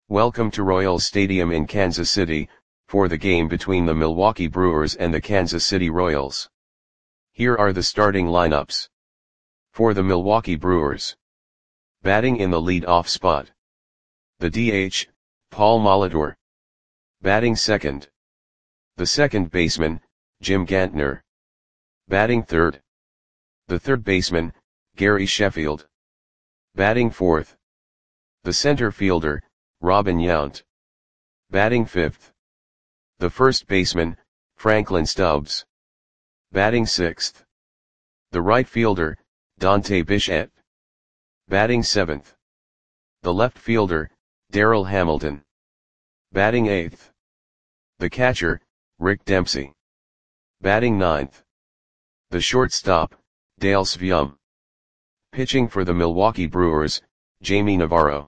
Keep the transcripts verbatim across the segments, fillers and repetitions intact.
Welcome to Royals Stadium in Kansas City, for the game between the Milwaukee Brewers and the Kansas City Royals. Here are the starting lineups. For the Milwaukee Brewers. Batting in the lead-off spot. The D H, Paul Molitor. Batting second. The second baseman, Jim Gantner. Batting third. The third baseman, Gary Sheffield. Batting fourth. The center fielder, Robin Yount. Batting fifth. The first baseman, Franklin Stubbs. Batting sixth. The right fielder, Dante Bichette. Batting seventh. The left fielder, Darryl Hamilton. Batting eighth. The catcher, Rick Dempsey. Batting ninth. The shortstop, Dale Sveum. Pitching for the Milwaukee Brewers, Jamie Navarro.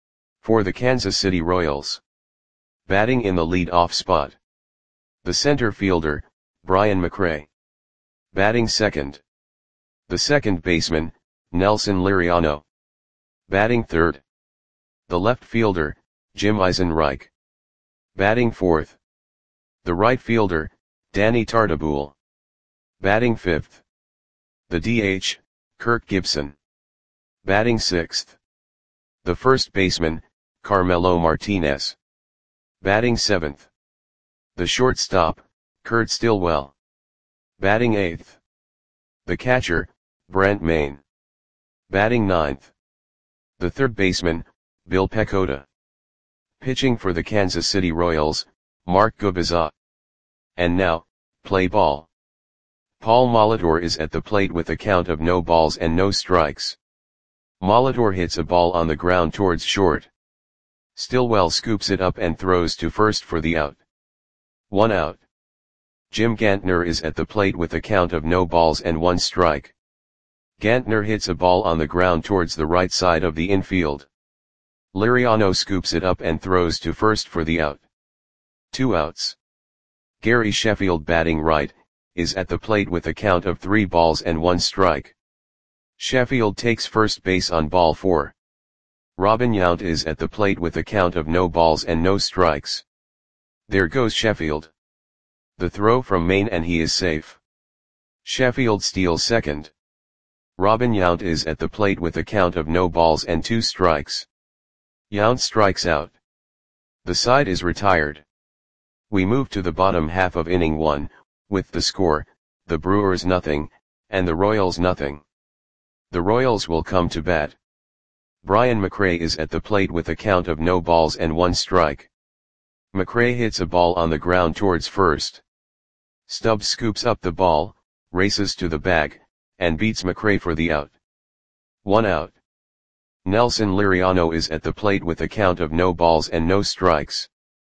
For the Kansas City Royals. Batting in the lead-off spot. The center fielder, Brian McRae. Batting second. The second baseman, Nelson Liriano. Batting third. The left fielder, Jim Eisenreich. Batting fourth. The right fielder, Danny Tartabull. Batting fifth. The D H, Kirk Gibson. Batting sixth. The first baseman, Carmelo Martinez. Batting seventh. The shortstop, Kurt Stillwell. Batting eighth. The catcher, Brent Maine. Batting ninth. The third baseman, Bill Pecota. Pitching for the Kansas City Royals, Mark Gubicza. And now, play ball. Paul Molitor is at the plate with a count of no balls and no strikes. Molitor hits a ball on the ground towards short. Stillwell scoops it up and throws to first for the out. One out. Jim Gantner is at the plate with a count of no balls and one strike. Gantner hits a ball on the ground towards the right side of the infield. Liriano scoops it up and throws to first for the out. Two outs. Gary Sheffield, batting right, is at the plate with a count of three balls and one strike. Sheffield takes first base on ball four. Robin Yount is at the plate with a count of no balls and no strikes. There goes Sheffield. The throw from Maine and he is safe. Sheffield steals second. Robin Yount is at the plate with a count of no balls and two strikes. Yount strikes out. The side is retired. We move to the bottom half of inning one, with the score, the Brewers nothing, and the Royals nothing. The Royals will come to bat. Brian McRae is at the plate with a count of no balls and one strike. McRae hits a ball on the ground towards first. Stubbs scoops up the ball, races to the bag, and beats McRae for the out. One out. Nelson Liriano is at the plate with a count of no balls and no strikes.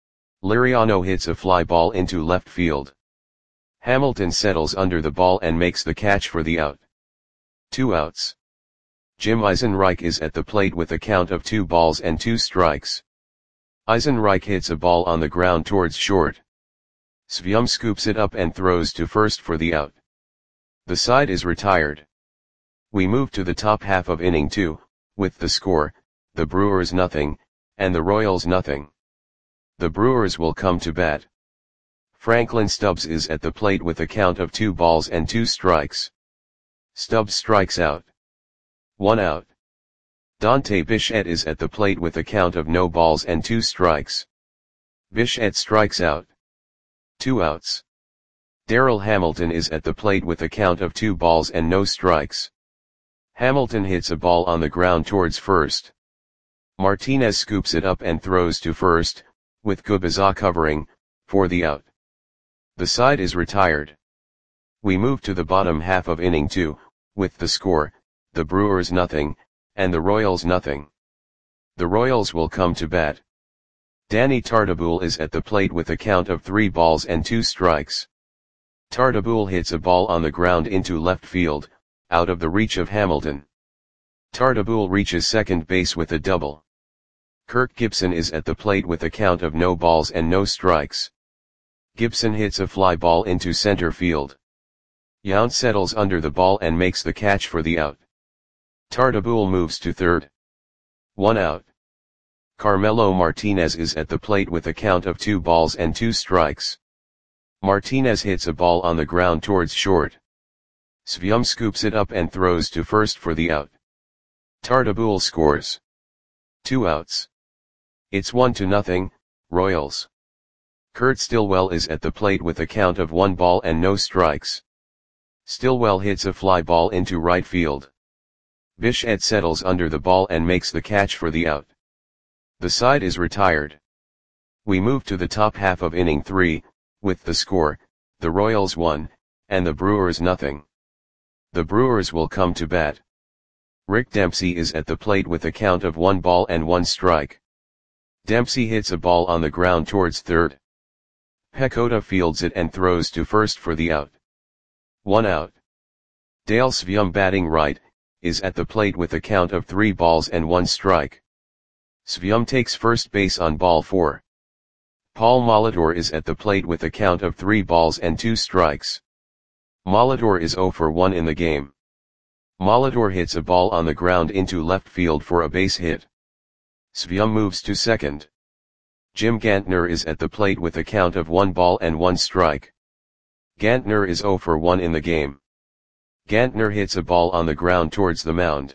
Liriano hits a fly ball into left field. Hamilton settles under the ball and makes the catch for the out. Two outs. Jim Eisenreich is at the plate with a count of two balls and two strikes. Eisenreich hits a ball on the ground towards short. Sveum scoops it up and throws to first for the out. The side is retired. We move to the top half of inning two, with the score, the Brewers nothing, and the Royals nothing. The Brewers will come to bat. Franklin Stubbs is at the plate with a count of two balls and two strikes. Stubbs strikes out. One out. Dante Bichette is at the plate with a count of no balls and two strikes. Bichette strikes out. Two outs. Darryl Hamilton is at the plate with a count of two balls and no strikes. Hamilton hits a ball on the ground towards first. Martinez scoops it up and throws to first, with Gubicza covering, for the out. The side is retired. We move to the bottom half of inning two, with the score, the Brewers nothing, and the Royals nothing. The Royals will come to bat. Danny Tartabull is at the plate with a count of three balls and two strikes. Tartabull hits a ball on the ground into left field, out of the reach of Hamilton. Tartabull reaches second base with a double. Kirk Gibson is at the plate with a count of no balls and no strikes. Gibson hits a fly ball into center field. Yount settles under the ball and makes the catch for the out. Tartabull moves to third. One out. Carmelo Martinez is at the plate with a count of two balls and two strikes. Martinez hits a ball on the ground towards short. Svyum scoops it up and throws to first for the out. Tardabul scores. Two outs. It's one to nothing, Royals. Kurt Stillwell is at the plate with a count of one ball and no strikes. Stillwell hits a fly ball into right field. Bichette settles under the ball and makes the catch for the out. The side is retired. We move to the top half of inning three, with the score, the Royals one, and the Brewers nothing. The Brewers will come to bat. Rick Dempsey is at the plate with a count of one ball and one strike. Dempsey hits a ball on the ground towards third. Pecota fields it and throws to first for the out. One out. Dale Svyum, batting right, is at the plate with a count of three balls and one strike. Svyum takes first base on ball four. Paul Molitor is at the plate with a count of three balls and two strikes. Molitor is zero for one in the game. Molitor hits a ball on the ground into left field for a base hit. Svyum moves to second. Jim Gantner is at the plate with a count of one ball and one strike. Gantner is zero for one in the game. Gantner hits a ball on the ground towards the mound.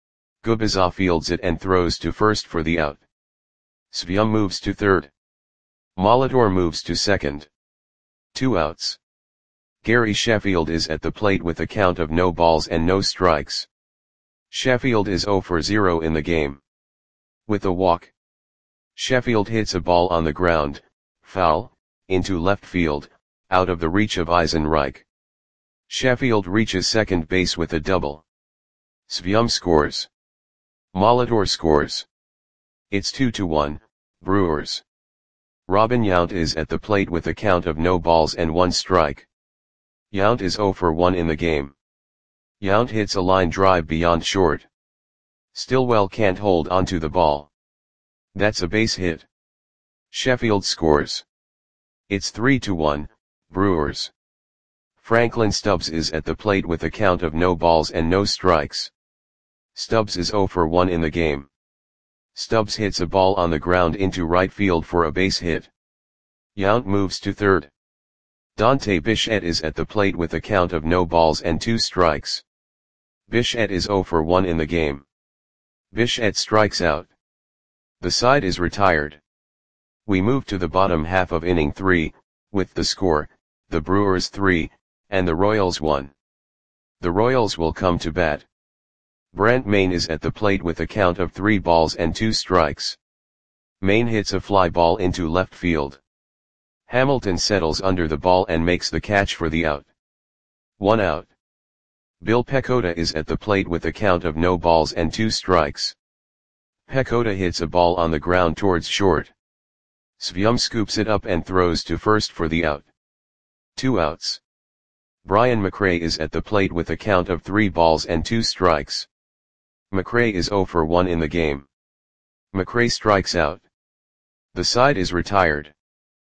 Gubizov fields it and throws to first for the out. Svyum moves to third. Molitor moves to second. Two outs. Gary Sheffield is at the plate with a count of no balls and no strikes. Sheffield is zero for zero in the game. With a walk. Sheffield hits a ball on the ground, foul, into left field, out of the reach of Eisenreich. Sheffield reaches second base with a double. Svyum scores. Molitor scores. It's two to one, Brewers. Robin Yount is at the plate with a count of no balls and one strike. Yount is zero for one in the game. Yount hits a line drive beyond short. Stillwell can't hold onto the ball. That's a base hit. Sheffield scores. It's three to one, Brewers. Franklin Stubbs is at the plate with a count of no balls and no strikes. Stubbs is zero for one in the game. Stubbs hits a ball on the ground into right field for a base hit. Yount moves to third. Dante Bichette is at the plate with a count of no balls and two strikes. Bichette is zero for one in the game. Bichette strikes out. The side is retired. We move to the bottom half of inning three, with the score, the Brewers three, and the Royals one. The Royals will come to bat. Brent Mayne is at the plate with a count of three balls and two strikes. Mayne hits a fly ball into left field. Hamilton settles under the ball and makes the catch for the out. One out. Bill Pecota is at the plate with a count of no balls and two strikes. Pecota hits a ball on the ground towards short. Svyum scoops it up and throws to first for the out. Two outs. Brian McRae is at the plate with a count of three balls and two strikes. McRae is zero for one in the game. McRae strikes out. The side is retired.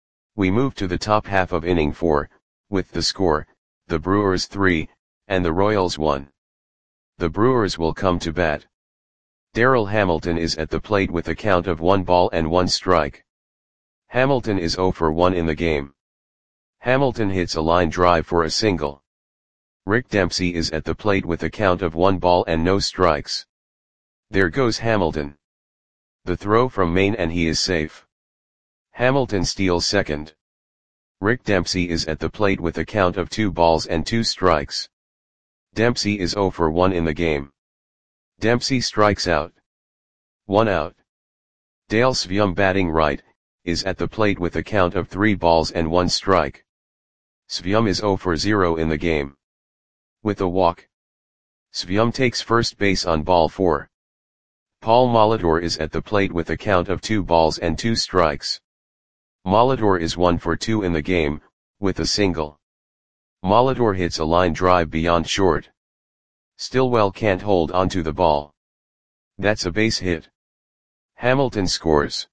We move to the top half of inning four, with the score, the Brewers three, and the Royals one. The Brewers will come to bat. Darrell Hamilton is at the plate with a count of one ball and one strike. Hamilton is zero for one in the game. Hamilton hits a line drive for a single. Rick Dempsey is at the plate with a count of one ball and no strikes. There goes Hamilton. The throw from Mayne and he is safe. Hamilton steals second. Rick Dempsey is at the plate with a count of two balls and two strikes. Dempsey is zero for one in the game. Dempsey strikes out. One out. Dale Svyum, batting right, is at the plate with a count of three balls and one strike. Svyum is zero for zero in the game. With a walk. Svyum takes first base on ball four. Paul Molitor is at the plate with a count of two balls and two strikes. Molitor is one for two in the game, with a single. Molitor hits a line drive beyond short. Stillwell can't hold onto the ball. That's a base hit. Hamilton scores.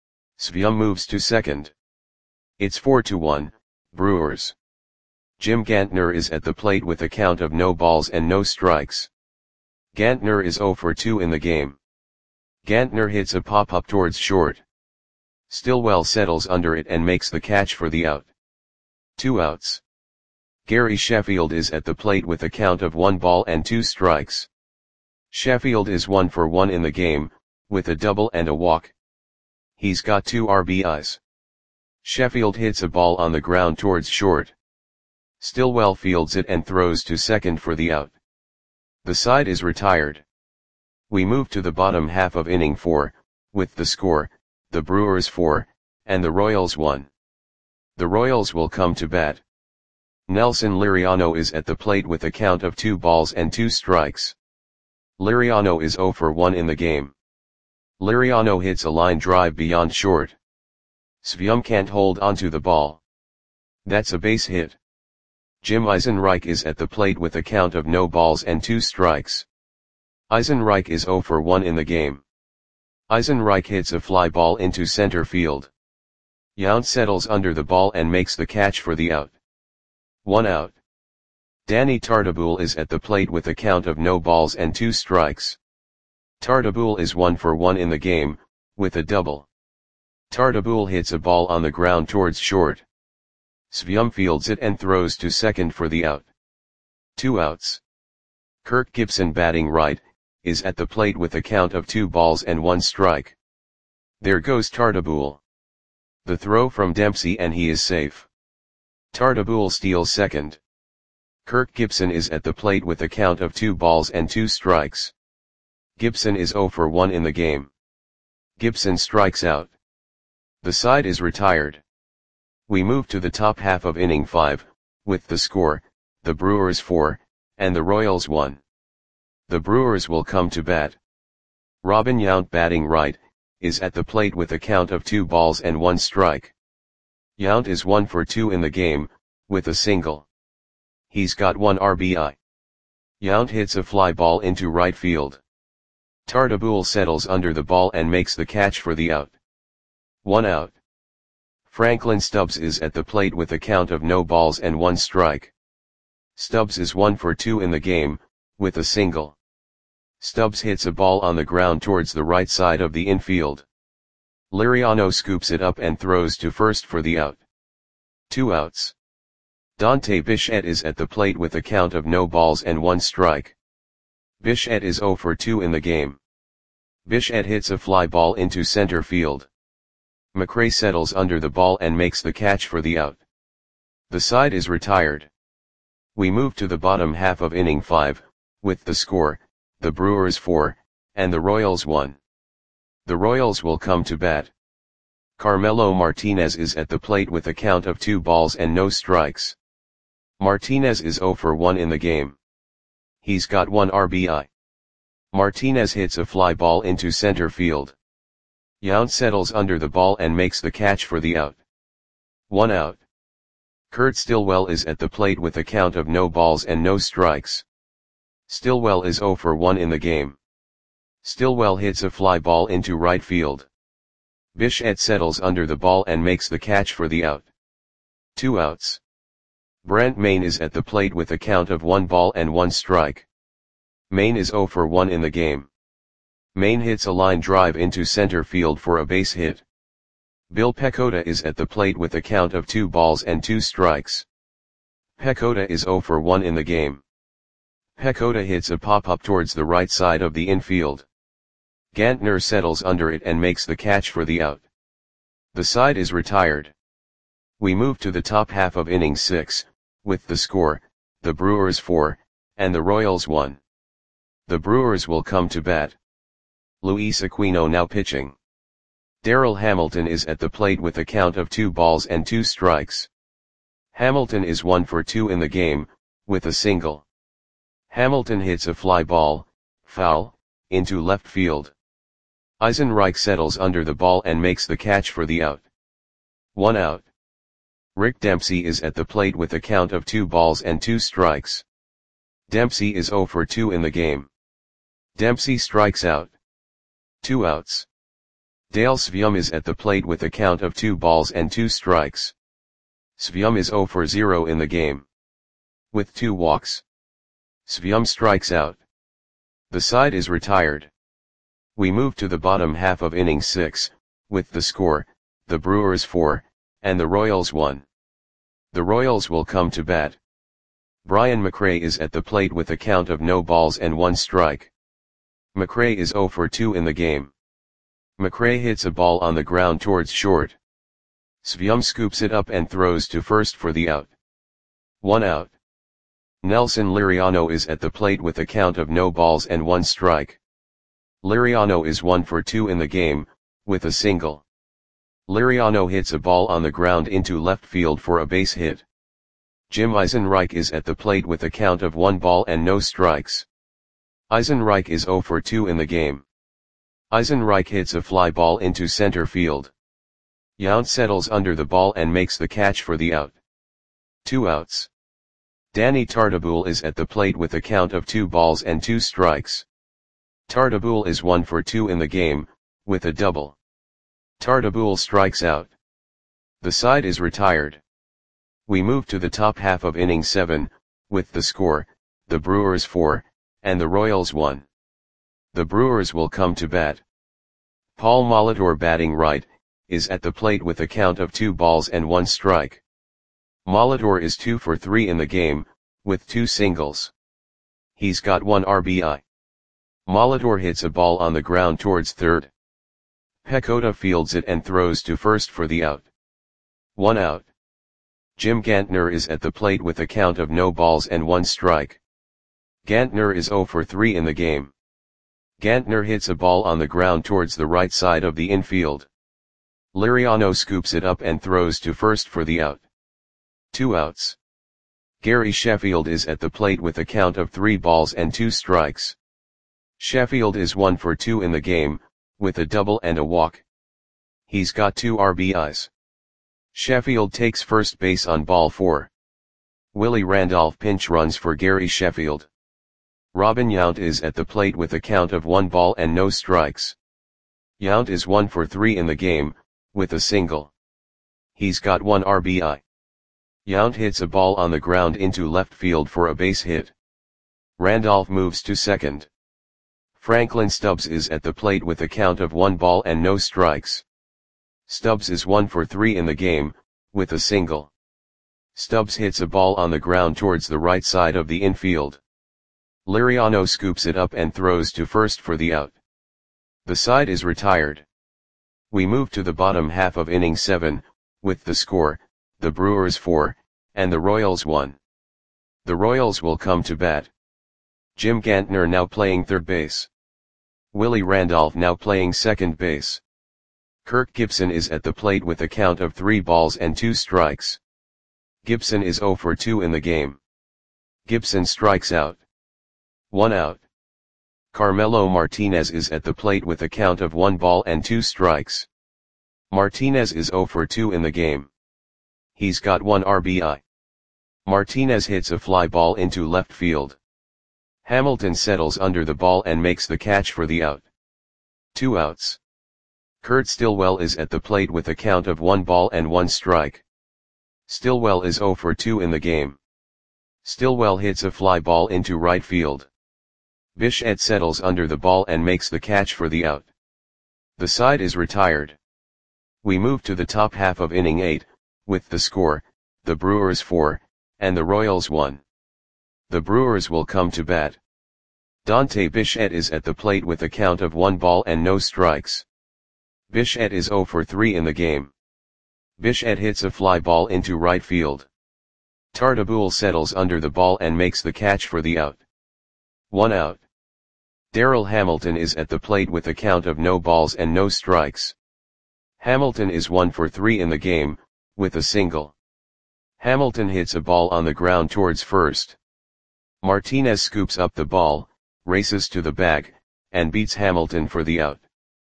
Svyum moves to second. It's four to one, Brewers. Jim Gantner is at the plate with a count of no balls and no strikes. Gantner is zero for two in the game. Gantner hits a pop-up towards short. Stillwell settles under it and makes the catch for the out. Two outs. Gary Sheffield is at the plate with a count of one ball and two strikes. Sheffield is one for one in the game, with a double and a walk. He's got two R B Is. Sheffield hits a ball on the ground towards short. Stillwell fields it and throws to second for the out. The side is retired. We move to the bottom half of inning four, with the score, the Brewers four, and the Royals one. The Royals will come to bat. Nelson Liriano is at the plate with a count of two balls and two strikes. Liriano is oh for one in the game. Liriano hits a line drive beyond short. Svyum can't hold onto the ball. That's a base hit. Jim Eisenreich is at the plate with a count of no balls and two strikes. Eisenreich is oh for one in the game. Eisenreich hits a fly ball into center field. Yount settles under the ball and makes the catch for the out. One out. Danny Tartabull is at the plate with a count of no balls and two strikes. Tartabull is one for one in the game, with a double. Tartabull hits a ball on the ground towards short. Svyum fields it and throws to second for the out. Two outs. Kirk Gibson, batting right, is at the plate with a count of two balls and one strike. There goes Tartabull. The throw from Dempsey and he is safe. Tartabull steals second. Kirk Gibson is at the plate with a count of two balls and two strikes. Gibson is oh for one in the game. Gibson strikes out. The side is retired. We move to the top half of inning five, with the score, the Brewers four, and the Royals one. The Brewers will come to bat. Robin Yount, batting right, is at the plate with a count of two balls and one strike. Yount is one for two in the game, with a single. He's got one R B I. Yount hits a fly ball into right field. Tartabull settles under the ball and makes the catch for the out. One out. Franklin Stubbs is at the plate with a count of no balls and one strike. Stubbs is one for two in the game, with a single. Stubbs hits a ball on the ground towards the right side of the infield. Liriano scoops it up and throws to first for the out. Two outs. Dante Bichette is at the plate with a count of no balls and one strike. Bichette is oh for two in the game. Bichette hits a fly ball into center field. McRae settles under the ball and makes the catch for the out. The side is retired. We move to the bottom half of inning five, with the score, the Brewers four, and the Royals one. The Royals will come to bat. Carmelo Martinez is at the plate with a count of two balls and no strikes. Martinez is oh for one in the game. He's got one R B I. Martinez hits a fly ball into center field. Yount settles under the ball and makes the catch for the out. One out. Kurt Stillwell is at the plate with a count of no balls and no strikes. Stillwell is oh for one in the game. Stillwell hits a fly ball into right field. Bichette settles under the ball and makes the catch for the out. Two outs. Brent Mayne is at the plate with a count of one ball and one strike. Mayne is oh for one in the game. Mayne hits a line drive into center field for a base hit. Bill Pecota is at the plate with a count of two balls and two strikes. Pecota is oh for one in the game. Pecota hits a pop-up towards the right side of the infield. Gantner settles under it and makes the catch for the out. The side is retired. We move to the top half of inning six, with the score, the Brewers four, and the Royals one. The Brewers will come to bat. Luis Aquino now pitching. Darryl Hamilton is at the plate with a count of two balls and two strikes. Hamilton is one for two in the game, with a single. Hamilton hits a fly ball, foul, into left field. Eisenreich settles under the ball and makes the catch for the out. One out. Rick Dempsey is at the plate with a count of two balls and two strikes. Dempsey is oh for two in the game. Dempsey strikes out. Two outs. Dale Svyum is at the plate with a count of two balls and two strikes. Svyum is oh for zero in the game. With two walks. Svyum strikes out. The side is retired. We move to the bottom half of inning six, with the score, the Brewers four, and the Royals one. The Royals will come to bat. Brian McRae is at the plate with a count of no balls and one strike. McRae is oh for two in the game. McRae hits a ball on the ground towards short. Svyum scoops it up and throws to first for the out. One out. Nelson Liriano is at the plate with a count of no balls and one strike. Liriano is one for two in the game, with a single. Liriano hits a ball on the ground into left field for a base hit. Jim Eisenreich is at the plate with a count of one ball and no strikes. Eisenreich is oh for two in the game. Eisenreich hits a fly ball into center field. Yount settles under the ball and makes the catch for the out. Two outs. Danny Tartabull is at the plate with a count of two balls and two strikes. Tartabull is one for two in the game, with a double. Tartabull strikes out. The side is retired. We move to the top half of inning seven, with the score, the Brewers four, and the Royals one. The Brewers will come to bat. Paul Molitor, batting right, is at the plate with a count of two balls and one strike. Molitor is two for three in the game, with two singles. He's got one R B I. Molitor hits a ball on the ground towards third. Pecota fields it and throws to first for the out. One out. Jim Gantner is at the plate with a count of no balls and one strike. Gantner is oh for three in the game. Gantner hits a ball on the ground towards the right side of the infield. Liriano scoops it up and throws to first for the out. Two outs. Gary Sheffield is at the plate with a count of three balls and two strikes. Sheffield is one for two in the game, with a double and a walk. He's got two R B Is. Sheffield takes first base on ball four. Willie Randolph pinch runs for Gary Sheffield. Robin Yount is at the plate with a count of one ball and no strikes. Yount is one for three in the game, with a single. He's got one R B I. Yount hits a ball on the ground into left field for a base hit. Randolph moves to second. Franklin Stubbs is at the plate with a count of one ball and no strikes. Stubbs is one for three in the game, with a single. Stubbs hits a ball on the ground towards the right side of the infield. Liriano scoops it up and throws to first for the out. The side is retired. We move to the bottom half of inning seven, with the score, the Brewers four, and the Royals one. The Royals will come to bat. Jim Gantner now playing third base. Willie Randolph now playing second base. Kirk Gibson is at the plate with a count of three balls and two strikes. Gibson is oh for two in the game. Gibson strikes out. One out. Carmelo Martinez is at the plate with a count of one ball and two strikes. Martinez is oh for two in the game. He's got one R B I. Martinez hits a fly ball into left field. Hamilton settles under the ball and makes the catch for the out. Two outs. Kurt Stillwell is at the plate with a count of one ball and one strike. Stillwell is oh for two in the game. Stillwell hits a fly ball into right field. Bichette settles under the ball and makes the catch for the out. The side is retired. We move to the top half of inning eight, with the score, the Brewers four, and the Royals one. The Brewers will come to bat. Dante Bichette is at the plate with a count of one ball and no strikes. Bichette is oh for three in the game. Bichette hits a fly ball into right field. Tartabull settles under the ball and makes the catch for the out. One out. Darrell Hamilton is at the plate with a count of no balls and no strikes. Hamilton is one for three in the game, with a single. Hamilton hits a ball on the ground towards first. Martinez scoops up the ball, races to the bag, and beats Hamilton for the out.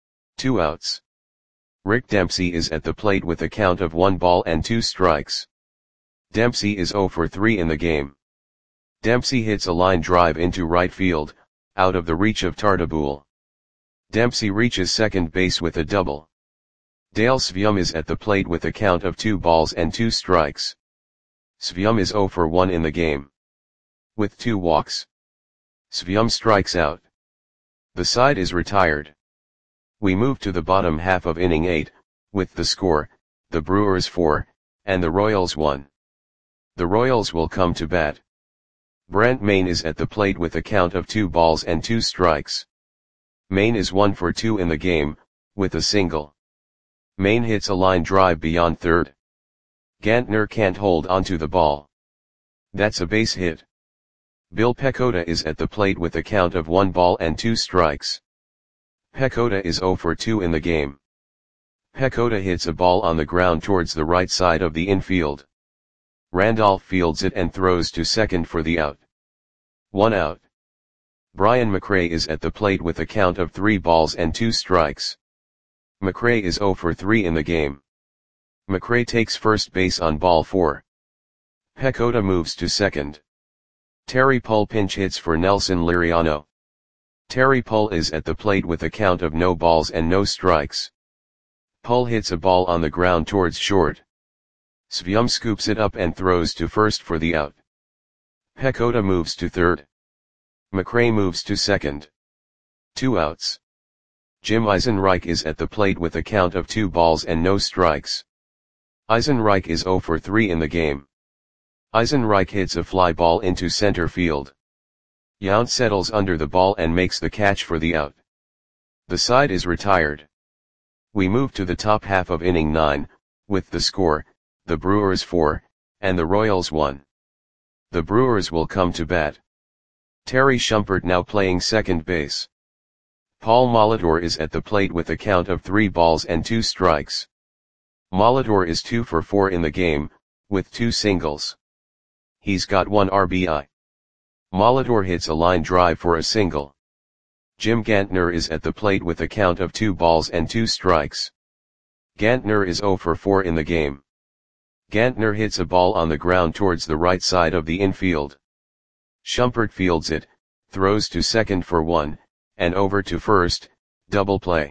Two outs. Rick Dempsey is at the plate with a count of one ball and two strikes. Dempsey is oh for three in the game. Dempsey hits a line drive into right field, out of the reach of Tartabull. Dempsey reaches second base with a double. Dale Svyum is at the plate with a count of two balls and two strikes. Svyum is oh for one in the game. With two walks. Svyum strikes out. The side is retired. We move to the bottom half of inning eight, with the score, the Brewers four, and the Royals one. The Royals will come to bat. Brent Mayne is at the plate with a count of two balls and two strikes. Mayne is one for two in the game, with a single. Mayne hits a line drive beyond third. Gantner can't hold onto the ball. That's a base hit. Bill Pecota is at the plate with a count of one ball and two strikes. Pecota is zero for two in the game. Pecota hits a ball on the ground towards the right side of the infield. Randolph fields it and throws to second for the out. One out. Brian McRae is at the plate with a count of three balls and two strikes. McRae is zero for three in the game. McRae takes first base on ball four. Pecota moves to second. Terry Pull pinch hits for Nelson Liriano. Terry Pull is at the plate with a count of no balls and no strikes. Pull hits a ball on the ground towards short. Svium scoops it up and throws to first for the out. Pecota moves to third. McRae moves to second. Two outs. Jim Eisenreich is at the plate with a count of two balls and no strikes. Eisenreich is zero for three in the game. Eisenreich hits a fly ball into center field. Yount settles under the ball and makes the catch for the out. The side is retired. We move to the top half of inning nine, with the score, the Brewers four, and the Royals one. The Brewers will come to bat. Terry Shumpert now playing second base. Paul Molitor is at the plate with a count of three balls and two strikes. Molitor is two for four in the game, with two singles. He's got one R B I. Molitor hits a line drive for a single. Jim Gantner is at the plate with a count of two balls and two strikes. Gantner is zero for four in the game. Gantner hits a ball on the ground towards the right side of the infield. Shumpert fields it, throws to second for one, and over to first, double play.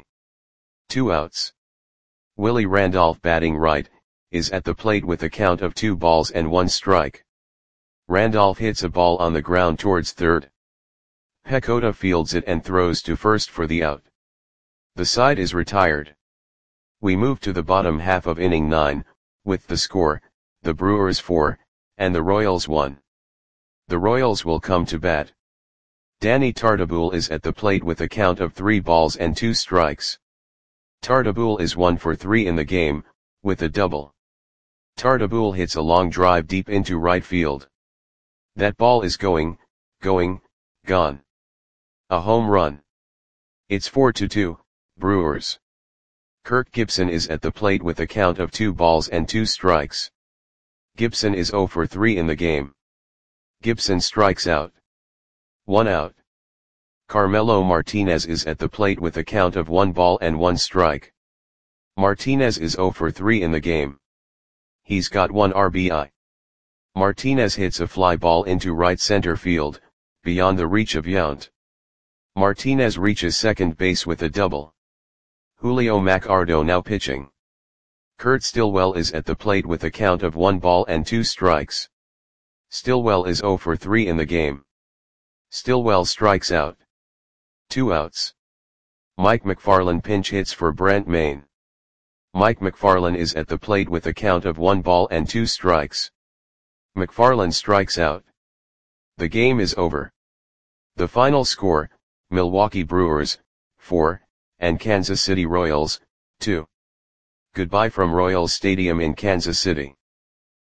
Two outs. Willie Randolph batting right, is at the plate with a count of two balls and one strike. Randolph hits a ball on the ground towards third. Pecota fields it and throws to first for the out. The side is retired. We move to the bottom half of inning nine, with the score, the Brewers four, and the Royals one. The Royals will come to bat. Danny Tartabull is at the plate with a count of three balls and two strikes. Tartabull is one for three in the game, with a double. Tartabull hits a long drive deep into right field. That ball is going, going, gone. A home run. It's four to two, Brewers. Kirk Gibson is at the plate with a count of two balls and two strikes. Gibson is zero for three in the game. Gibson strikes out. One out. Carmelo Martinez is at the plate with a count of one ball and one strike. Martinez is zero for three in the game. He's got one R B I. Martinez hits a fly ball into right center field, beyond the reach of Yount. Martinez reaches second base with a double. Julio Macardo now pitching. Kurt Stillwell is at the plate with a count of one ball and two strikes. Stillwell is zero for three in the game. Stillwell strikes out. Two outs. Mike McFarland pinch hits for Brent Mayne. Mike McFarland is at the plate with a count of one ball and two strikes. McFarland strikes out. The game is over. The final score, Milwaukee Brewers, four, and Kansas City Royals, two. Goodbye from Royals Stadium in Kansas City.